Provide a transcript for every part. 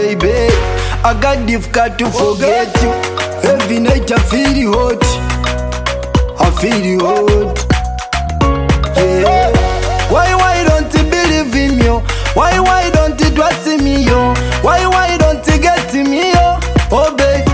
baby. I got difficult to forget you. Every night I feel you hot. I feel you hot. Yeah. Why don't you believe in me? Why don't you trust me? Why don't you get me? Oh baby,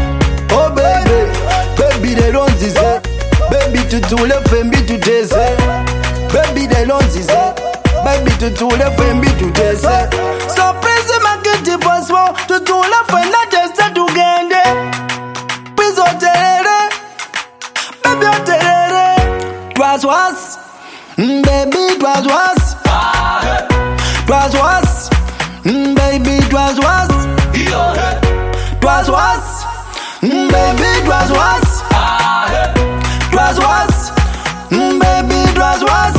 baby the runs is it. Baby to left and be to this. Baby the runs is it. Baby to left and be to this. So please make it possible to left and not just to get it. Please hotel, baby hotel. Twas was, baby twas was. Twas was, baby twas was. Twas was, baby twas was. Twas was, baby twas was.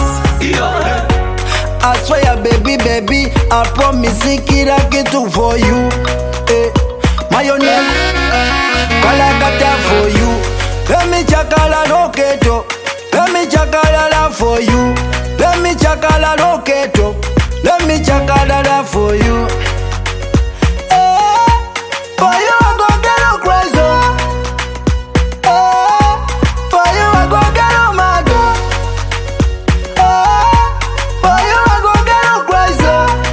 I swear baby, I promise it for you. Mayonnaise, kalakata for you. Let me chakala roketo. Let me chakala for you. Let me chakala roketo. Let me chakala for you. For you I go get no crazy. For you I go get no mad. For you I go get no crazy.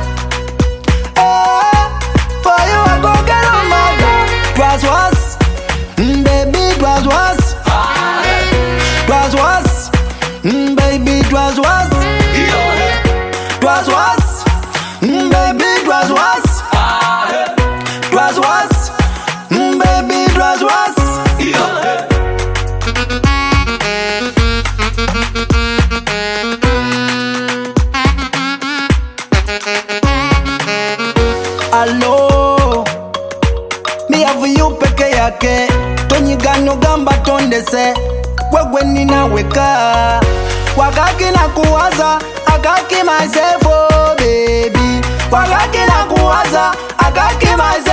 For you I go get no mad. Twas was, baby twas was. Twas was, baby twas was. Twas was, baby twas was. Twas was, baby twas was. Hello, me have you peke yake. Tonyigano gamba tondese. Wewe nina weka. Wakaki na kuwaza, akaki myself, oh baby. Wakaki na kuwaza, akaki myself.